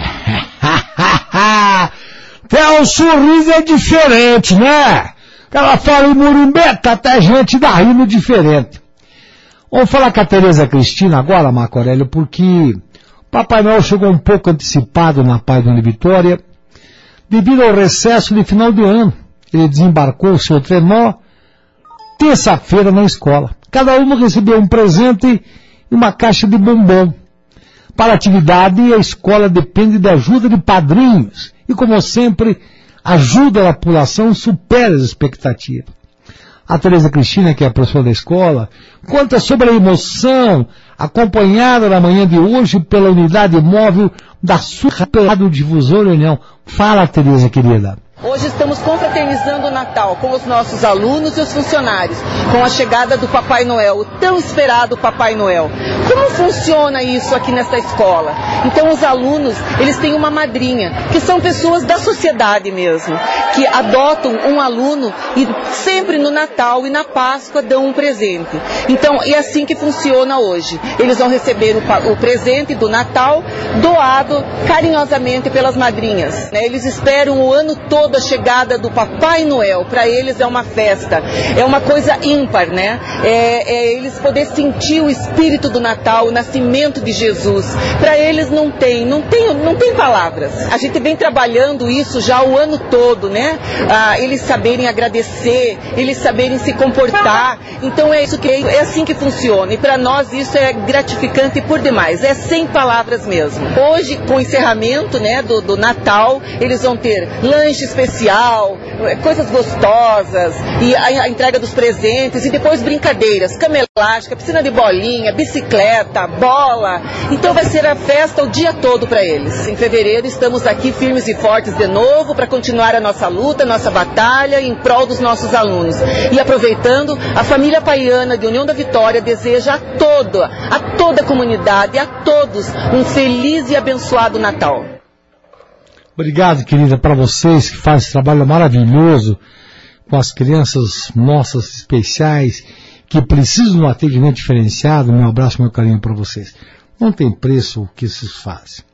Até o sorriso é diferente, né? Ela fala em Murumbeta, até gente dá rindo diferente. Vamos falar com a Tereza Cristina agora, Marco Aurélio, porque Papai Noel chegou um pouco antecipado na Pai Dona Vitória, devido ao recesso de final de ano. Ele desembarcou o seu trenó terça-feira na escola. Cada aluno recebeu um presente e uma caixa de bombom. Para a atividade, a escola depende da ajuda de padrinhos. E, como sempre, a ajuda da população supera as expectativas. A Tereza Cristina, que é a professora da escola, conta sobre a emoção acompanhada na manhã de hoje pela unidade móvel da sua Rádio Difusora União. Fala, Tereza, querida.
Hoje estamos confraternizando o Natal com os nossos alunos e os funcionários, com a chegada do Papai Noel, o tão esperado Papai Noel. Como funciona isso aqui nesta escola? Então os alunos, eles têm uma madrinha, que são pessoas da sociedade mesmo, que adotam um aluno e sempre no Natal e na Páscoa dão um presente. Então é assim que funciona hoje. Eles vão receber o, o presente do Natal doado carinhosamente pelas madrinhas, né? Eles esperam o ano todo a chegada do Papai Noel. Para eles é uma festa, é uma coisa ímpar, né? É, é eles poder sentir o espírito do Natal, o nascimento de Jesus. Para eles não tem, não tem, não tem palavras. A gente vem trabalhando isso já o ano todo, né? Ah, eles saberem agradecer, eles saberem se comportar. Então é isso que é assim que funciona. E para nós isso é gratificante por demais. É sem palavras mesmo. Hoje, com o encerramento, né, do, do Natal, eles vão ter lanche especial, coisas gostosas, e a, a entrega dos presentes, e depois brincadeiras, cama elástica, piscina de bolinha, bicicleta, bola. Então vai ser a festa o dia todo para eles. Em fevereiro estamos aqui firmes e fortes de novo para continuar a nossa luta, a nossa batalha em prol dos nossos alunos. E aproveitando, a família paiana de União da Vitória deseja a toda, a toda a comunidade, a todos, um feliz e abençoado Natal.
Obrigado, querida, para vocês que fazem esse trabalho maravilhoso com as crianças nossas especiais que precisam de um atendimento diferenciado. Meu abraço, meu carinho para vocês. Não tem preço o que vocês fazem.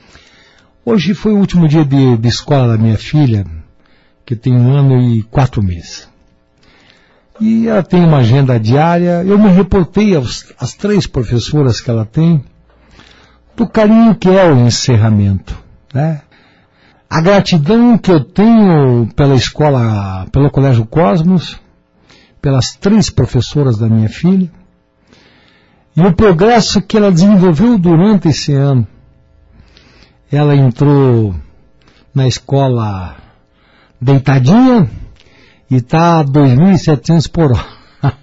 Hoje foi o último dia de, de escola da minha filha, que tem um ano e quatro meses. E ela tem uma agenda diária. Eu me reportei aos, às três professoras que ela tem do carinho que é o encerramento, né? A gratidão que eu tenho pela escola, pelo Colégio Cosmos, pelas três professoras da minha filha, e o progresso que ela desenvolveu durante esse ano. Ela entrou na escola deitadinha e está a dois mil e setecentos por hora.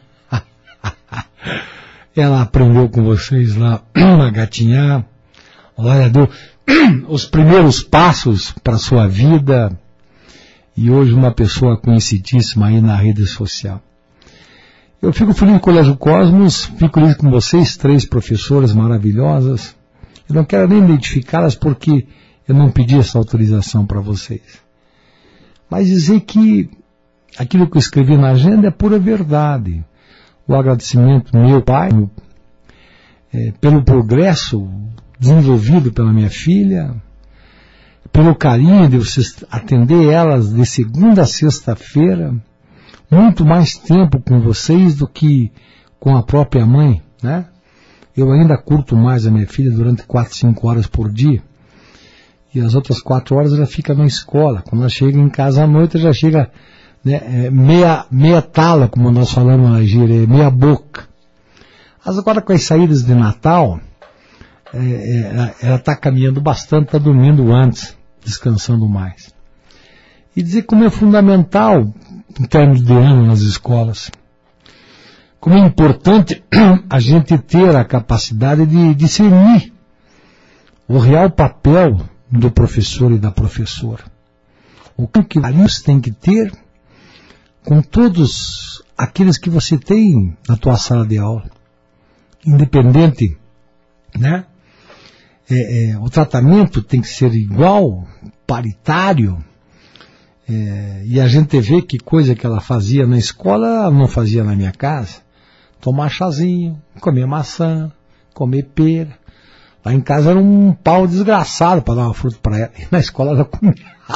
Ela aprendeu com vocês lá a gatinhar. Olha, deu os primeiros passos para a sua vida, e hoje uma pessoa conhecidíssima aí na rede social. Eu fico feliz com o Colégio Cosmos, fico feliz com vocês, três professoras maravilhosas. Eu não quero nem identificá-las porque eu não pedi essa autorização para vocês. Mas dizer que aquilo que eu escrevi na agenda é pura verdade. O agradecimento do meu pai, é, pelo progresso desenvolvido pela minha filha, pelo carinho de vocês atender elas de segunda a sexta-feira, muito mais tempo com vocês do que com a própria mãe, né? Eu ainda curto mais a minha filha durante quatro, cinco horas por dia, e as outras quatro horas ela fica na escola. Quando ela chega em casa à noite, ela já chega, né, meia, meia tala, como nós falamos na gíria, meia boca. Mas agora com as saídas de Natal, é, ela está caminhando bastante, está dormindo antes, descansando mais. E dizer como é fundamental, em termos de ano nas escolas, como é importante a gente ter a capacidade de discernir o real papel do professor e da professora. O que você tem que ter com todos aqueles que você tem na tua sala de aula. Independente, né? É, é, o tratamento tem que ser igual, paritário, é, e a gente vê que coisa que ela fazia na escola, ela não fazia na minha casa. Tomar chazinho, comer maçã, comer pera. Lá em casa era um pau desgraçado para dar uma fruta para ela, e na escola ela comia.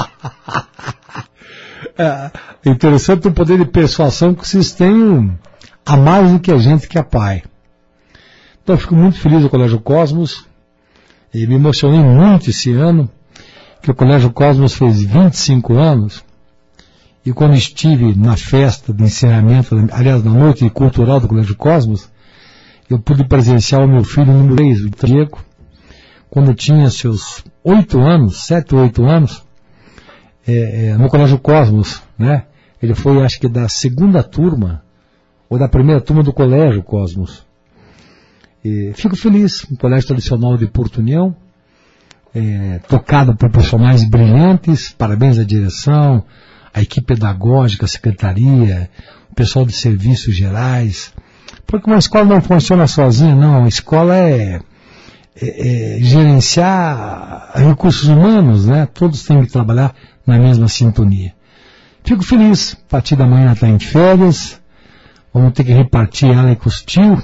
É interessante o poder de persuasão que vocês têm a mais do que a gente que é pai. Então eu fico muito feliz do Colégio Cosmos, e me emocionei muito esse ano, que o Colégio Cosmos fez vinte e cinco anos, e quando estive na festa de encerramento, aliás, na noite cultural do Colégio Cosmos, eu pude presenciar o meu filho número três, o Diego, quando tinha seus oito anos, sete ou oito anos, é, é, no Colégio Cosmos, né? Ele foi, acho que, da segunda turma, ou da primeira turma do Colégio Cosmos. E fico feliz, um colégio tradicional de Porto União, é, tocado por profissionais brilhantes, parabéns à direção, à equipe pedagógica, à secretaria, o pessoal de serviços gerais, porque uma escola não funciona sozinha, não, a escola é, é, é gerenciar recursos humanos, né? Todos têm que trabalhar na mesma sintonia. Fico feliz, a partir da manhã ela está em férias, vamos ter que repartir ela com os tios,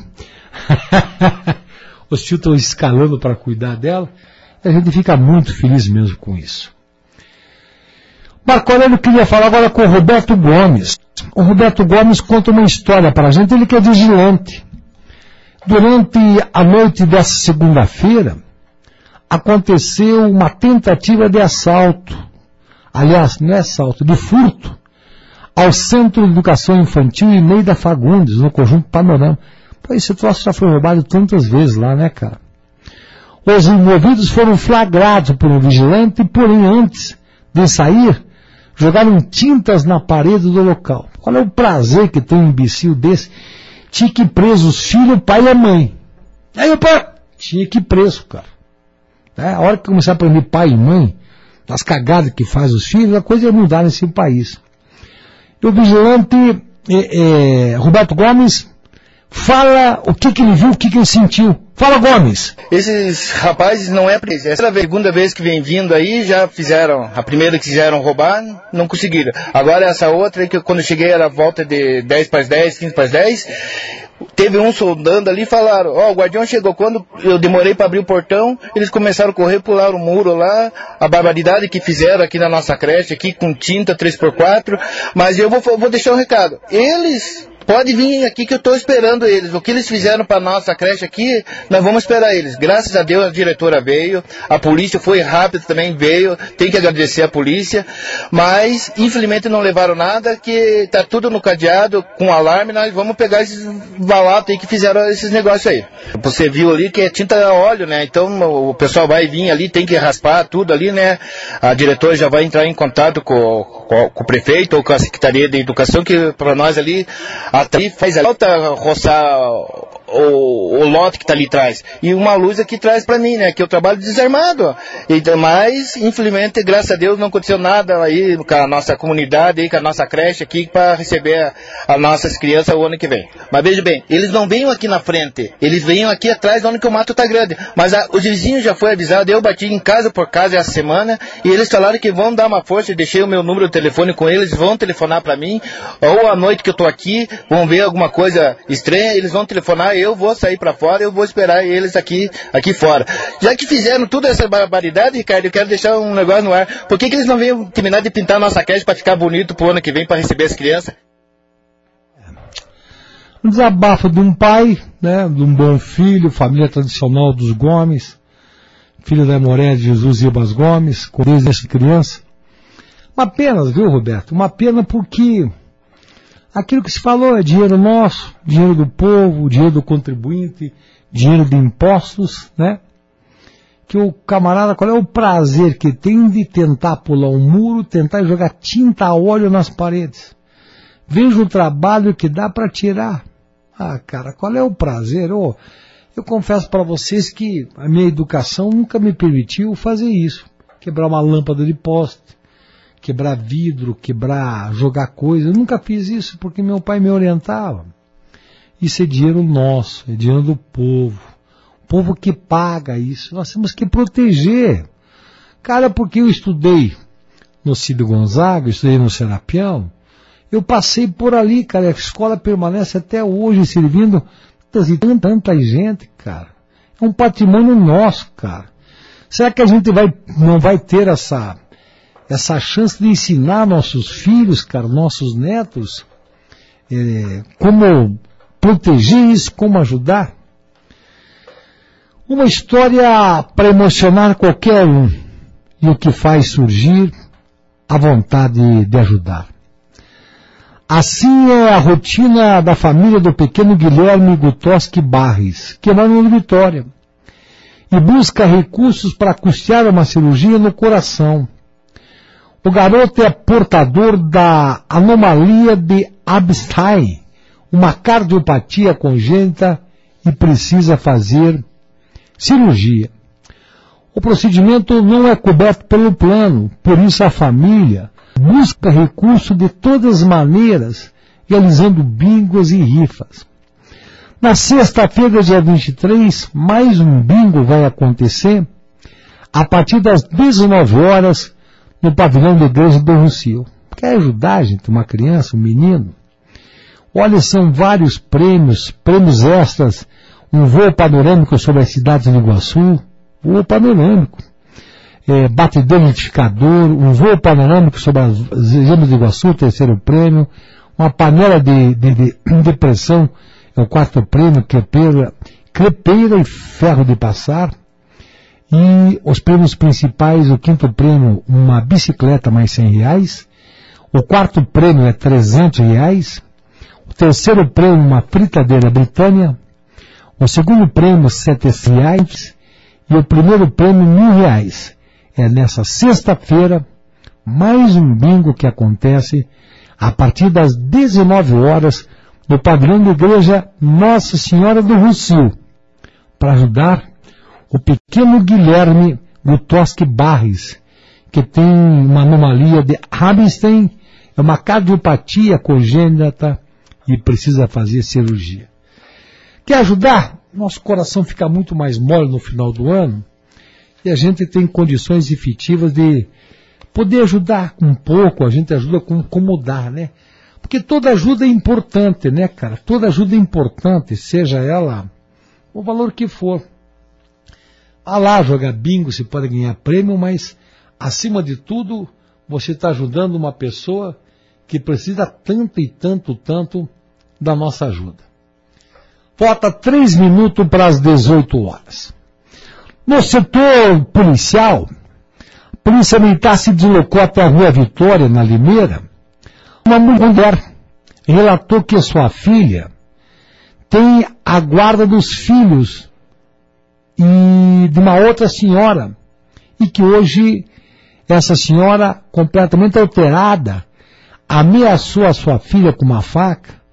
os tios estão escalando para cuidar dela, e a gente fica muito feliz mesmo com isso. Marco Aurélio queria falar agora com o Roberto Gomes. O Roberto Gomes conta uma história para a gente, ele que é vigilante. Durante a noite dessa segunda-feira, aconteceu uma tentativa de assalto, aliás, não é assalto, de furto, ao Centro de Educação Infantil Ineida Fagundes, no Conjunto Panorama. Pô, esse troço já foi roubado tantas vezes lá, né, cara? Os envolvidos foram flagrados por um vigilante, porém antes de sair, jogaram tintas na parede do local. Qual é o prazer que tem um imbecil desse? Tinha que ir preso os filhos, o pai e a mãe. Aí o pai tinha que ir preso, cara. É, a hora que começar a aprender pai e mãe, as cagadas que faz os filhos, a coisa ia mudar nesse país. E o vigilante é, é, Roberto Gomes fala o que, que ele viu, o que, que ele sentiu. Fala, Gomes.
Esses rapazes não é preso. Essa é a segunda vez que vem vindo aí, já fizeram, a primeira que quiseram roubar, não conseguiram. Agora essa outra, que quando eu cheguei era a volta de dez para as dez, quinze para as dez, teve um soldando ali e falaram, ó, oh, o guardião chegou. Quando eu demorei para abrir o portão, eles começaram a correr, pular o muro lá, a barbaridade que fizeram aqui na nossa creche, aqui com tinta três por quatro, mas eu vou, vou deixar um recado. Eles... Pode vir aqui que eu estou esperando eles. O que eles fizeram para a nossa creche aqui, nós vamos esperar eles. Graças a Deus a diretora veio, a polícia foi rápida também, veio, tem que agradecer a polícia, mas infelizmente não levaram nada, que está tudo no cadeado, com alarme, nós vamos pegar esses balatos aí que fizeram esses negócios aí. Você viu ali que é tinta a óleo, né? Então o pessoal vai vir ali, tem que raspar tudo ali, né? A diretora já vai entrar em contato com, com, com o prefeito ou com a Secretaria de Educação, que para nós ali, até faz a falta roçar o, o lote que está ali atrás. E uma luz aqui atrás para mim, né? Que eu trabalho desarmado. Ó. Então, mas, infelizmente, graças a Deus, não aconteceu nada aí com a nossa comunidade, aí, com a nossa creche aqui, para receber as nossas crianças o ano que vem. Mas veja bem, eles não venham aqui na frente, eles venham aqui atrás, onde que o mato está grande. Mas a, os vizinhos já foi avisado, eu bati em casa por casa essa semana, e eles falaram que vão dar uma força, deixei o meu número de telefone com eles, vão telefonar para mim, ou à noite que eu estou aqui, vão ver alguma coisa estranha, eles vão telefonar, eu vou sair para fora, eu vou esperar eles aqui, aqui fora. Já que fizeram toda essa barbaridade, Ricardo, eu quero deixar um negócio no ar. Por que, que eles não vêm terminar de pintar a nossa creche para ficar bonito pro ano que vem, para receber as crianças?
Um desabafo de um pai, né, de um bom filho, família tradicional dos Gomes, filho da Moré de Jesus Ibas Gomes, com desde essa criança. Uma pena, viu, Roberto? Uma pena porque aquilo que se falou é dinheiro nosso, dinheiro do povo, dinheiro do contribuinte, dinheiro de impostos, né? Que o camarada, qual é o prazer que tem de tentar pular um muro, tentar jogar tinta a óleo nas paredes? Veja o trabalho que dá para tirar. Ah, cara, qual é o prazer? Oh, eu confesso para vocês que a minha educação nunca me permitiu fazer isso. Quebrar uma lâmpada de poste, quebrar vidro, quebrar, jogar coisa. Eu nunca fiz isso porque meu pai me orientava. Isso é dinheiro nosso, é dinheiro do povo. O povo que paga isso. Nós temos que proteger. Cara, porque eu estudei no Cid Gonzaga, eu estudei no Serapião, eu passei por ali, cara. A escola permanece até hoje servindo tanta, tanta gente, cara. É um patrimônio nosso, cara. Será que a gente vai, não vai ter essa, essa chance de ensinar nossos filhos, cara, nossos netos, é, como proteger isso, como ajudar? Uma história para emocionar qualquer um e o que faz surgir a vontade de ajudar. Assim é a rotina da família do pequeno Guilherme Gutoski Barres, que mora em Vitória, e busca recursos para custear uma cirurgia no coração. O garoto é portador da anomalia de Abstein, uma cardiopatia congênita, e precisa fazer cirurgia. O procedimento não é coberto pelo plano, por isso a família busca recurso de todas as maneiras, realizando bingos e rifas. Na sexta-feira, dia vinte e três, mais um bingo vai acontecer a partir das dezenove horas no pavilhão da Igreja do Rocio. Quer ajudar, gente, uma criança, um menino? Olha, são vários prêmios, prêmios extras, um voo panorâmico sobre as cidades do Iguaçu, voo panorâmico. É, batedeiro identificador, um voo panorâmico sobre as regiões do Iguaçu, terceiro prêmio, uma panela de, de, de, de pressão, é o quarto prêmio, crepeira, crepeira e ferro de passar, e os prêmios principais, o quinto prêmio, uma bicicleta mais cem reais, o quarto prêmio é trezentos reais, o terceiro prêmio, uma fritadeira Britânia, o segundo prêmio, setecentos reais, e o primeiro prêmio, mil reais. É nessa sexta-feira, mais um bingo que acontece a partir das dezenove horas no pavilhão da Igreja Nossa Senhora do Rocio, para ajudar o pequeno Guilherme Gutoski Barres, que tem uma anomalia de Rabenstein, é uma cardiopatia congênita e precisa fazer cirurgia. Quer ajudar? Nosso coração fica muito mais mole no final do ano, e a gente tem condições efetivas de poder ajudar um pouco, a gente ajuda com como dar, né? Porque toda ajuda é importante, né, cara? Toda ajuda é importante, seja ela o valor que for. Vá lá jogar bingo, você pode ganhar prêmio, mas, acima de tudo, você está ajudando uma pessoa que precisa tanto e tanto, tanto da nossa ajuda. Falta três minutos para as dezoito horas. No setor policial, a Polícia Militar se deslocou até a Rua Vitória, na Limeira. Uma mulher relatou que sua filha tem a guarda dos filhos e de uma outra senhora, e que hoje essa senhora, completamente alterada, ameaçou a sua filha com uma faca,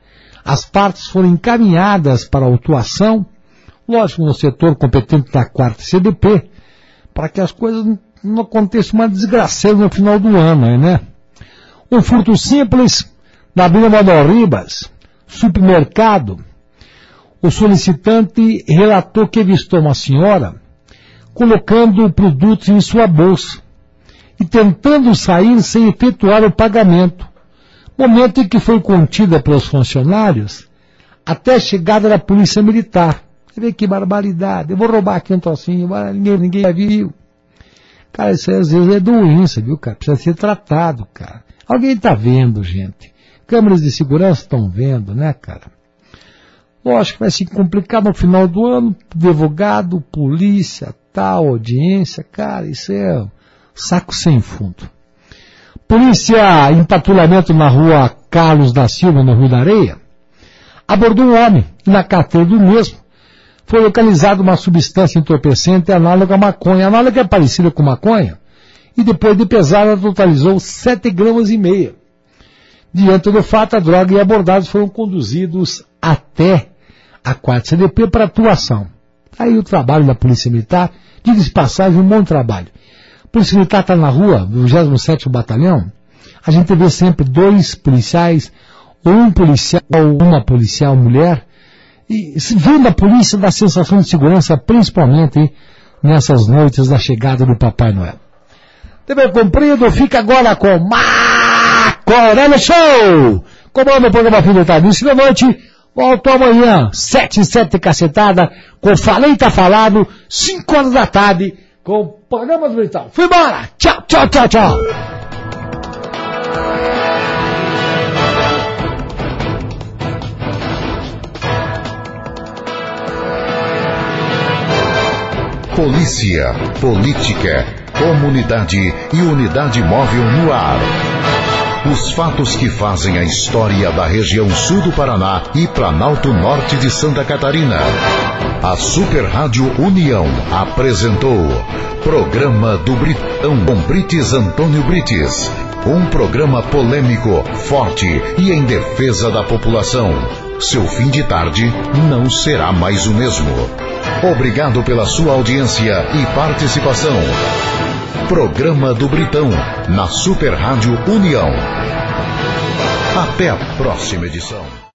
As partes foram encaminhadas para autuação, lógico, no setor competente da quarta C D P, para que as coisas não aconteçam uma desgraceira no final do ano, né? Um furto simples na Avenida Manuel Ribas, supermercado. O solicitante relatou que avistou uma senhora colocando produtos em sua bolsa e tentando sair sem efetuar o pagamento. Momento em que foi contida pelos funcionários até a chegada da polícia militar. Você vê que barbaridade. Eu vou roubar aqui um trocinho, ninguém, ninguém viu. Cara, isso às vezes é doença, viu, cara? Precisa ser tratado, cara. Alguém tá vendo, gente. Câmeras de segurança estão vendo, né, cara? Lógico que vai se complicar no final do ano. Advogado, polícia, tal, audiência. Cara, isso é saco sem fundo. Polícia em patrulhamento na rua Carlos da Silva, no Rio da Areia, abordou um homem e na carteira do mesmo foi localizada uma substância entorpecente análoga à maconha. Análoga é parecida com maconha e depois de pesada totalizou sete gramas e meia. Diante do fato, a droga e abordados foram conduzidos até a quarta C D P para atuação. Aí o trabalho da Polícia Militar, diga-se de passagem, um bom trabalho. A Polícia Militar está na rua, vigésimo sétimo Batalhão, a gente vê sempre dois policiais, ou um policial, ou uma policial mulher, e se vendo a polícia dá sensação de segurança, principalmente hein, nessas noites da chegada do Papai Noel. Dever cumprido, fica agora com Marco Aurélio Show! Comanda o programa Fim de Tarde, da noite, volto amanhã, sete e sete cacetada, com Falei Tá Falado, cinco horas da tarde, com o programa do Britão. Fui embora! Tchau, tchau, tchau, tchau!
Polícia, política, comunidade e unidade móvel no ar. Os fatos que fazem a história da região sul do Paraná e Planalto Norte de Santa Catarina. A Super Rádio União apresentou Programa do Britão com Brites Antônio Brites. Um programa polêmico, forte e em defesa da população. Seu fim de tarde não será mais o mesmo. Obrigado pela sua audiência e participação. Programa do Britão, na Super Rádio União. Até a próxima edição.